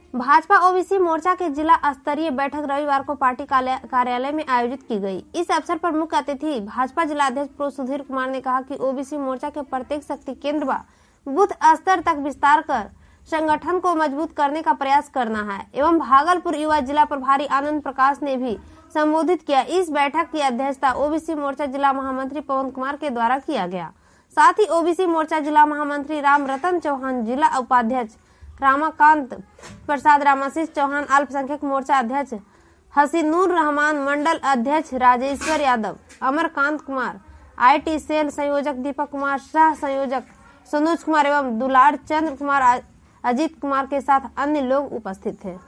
Bhajpa OBC मोर्चा के जिला स्तरीय बैठक रविवार को पार्टी कार्यालय में आयोजित की गई। इस अवसर पर मुख्य अतिथि भाजपा जिलाध्यक्ष प्रो सुधीर कुमार ने कहा कि ओबीसी मोर्चा के प्रत्येक शक्ति केंद्र व बूथ स्तर तक विस्तार कर संगठन को मजबूत करने का प्रयास करना है। एवं भागलपुर युवा जिला प्रभारी आनंद प्रकाश ने भी संबोधित किया। इस बैठक की अध्यक्षता ओबीसी मोर्चा जिला महामंत्री पवन कुमार के द्वारा किया गया। साथ ही ओबीसी मोर्चा जिला महामंत्री राम रतन चौहान, जिला उपाध्यक्ष रामाकांत प्रसाद, रामाशीष चौहान, अल्पसंख्यक मोर्चा अध्यक्ष हसीनुर रहमान, मंडल अध्यक्ष राजेश्वर यादव, अमरकांत कुमार, IT सेल संयोजक दीपक कुमार, सह संयोजक सनोज कुमार एवं दुलार चंद्र कुमार, अजीत कुमार के साथ अन्य लोग उपस्थित थे।